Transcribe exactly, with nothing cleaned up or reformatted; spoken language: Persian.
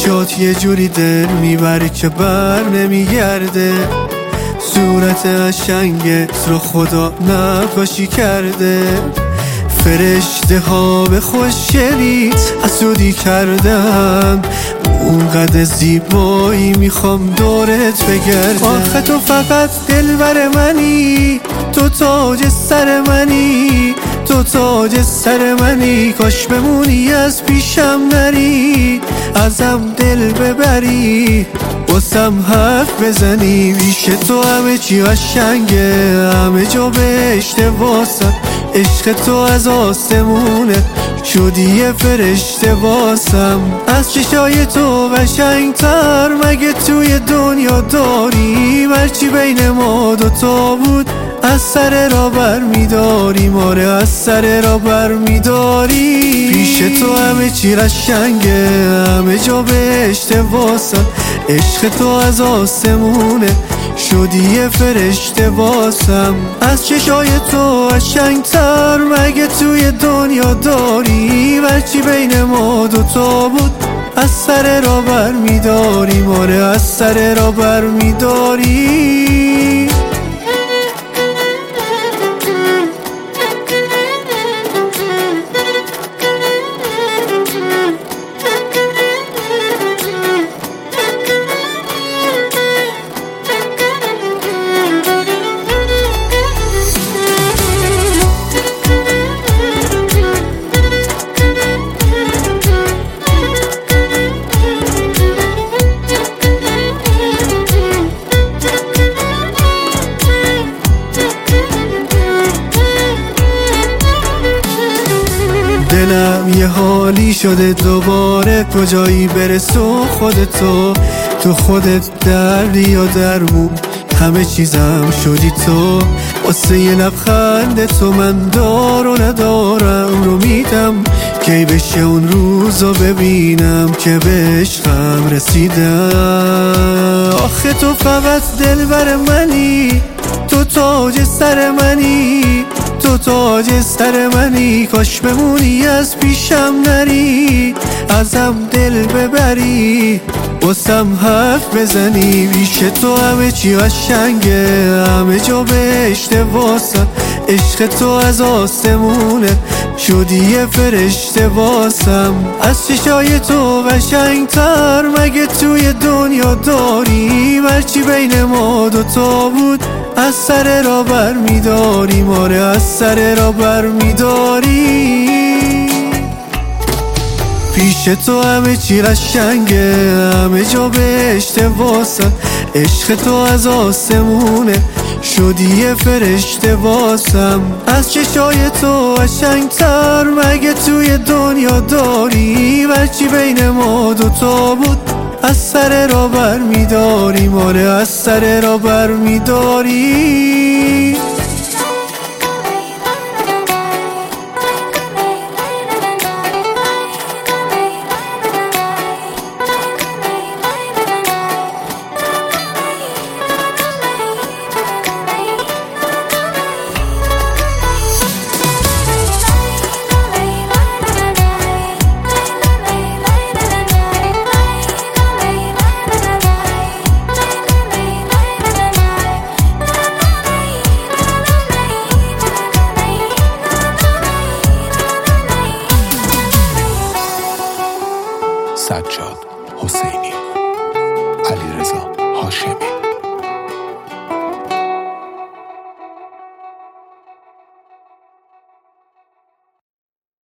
چشات یه جوری دل میبره که بر نمیگرده، صورت قشنگت رو خدا نقاشی کرده، فرشته ها به خوشگلیت حسودی کردن، اونقدر زیبایی میخوام دورت بگردم. آخه تو فقط دلبر منی، تو تاج سر منی، تو تاج سر منی، کاش بمونی از پیشم نری، ازم دل ببری، واسم حرف بزنی. پیش تو همه چی قشنگه، همه جا بهشته واسم، عشق تو از آسمونه، شدی یه فرشته واسم. از چشای تو قشنگتر مگه توی دنیا داری، هرچی بین ما دوتا بود از سر را بر میداری، ماره از سر را بر میداری. پیش تو همه چی قشنگه، همه جا بهشته واسم، عشق تو از آسمونه، شدی یه فرشته واسم. از چشای تو قشنگتر مگه توی دنیا داری، هرچی بین ما دوتا بود از سر را بر میداری، ماره از سر را بر میداری. دلم یه حالی شده دوباره، کجایی برسو خودتو، تو خودت دردی یا درمون، همه چیزم شدی تو. واسه یه لبخند تو من دار و ندارم رو میدم، کی بشه اون روزو ببینم که به عشقم رسیدم. آخه تو فقط دلبر منی، تو تاج سر منی، تو تاج سر منی، کاش بمونی از پیشم نری، ازم دل ببری، واسم حرف بزنی. پیش تو همه چی قشنگه، همه جا بهشته واسم، عشق تو از آسمونه، شدی یه فرشته واسم. از چشای تو قشنگتر مگه توی دنیا داری، هرچی بین ما دوتا بود از سر را بر میداری، ماره از سر را بر میداری. پیش تو همه چی قشنگه، همه جا بهشته واسم، عشق تو از آسمونه، شدی یه فرشته واسم. از چشای تو قشنگتر مگه توی دنیا داری، هرچی بین ما دوتا بود از سر را بر میداری، ماره از سر را بر میداری. سجاد حسینی، علیرضا هاشمی.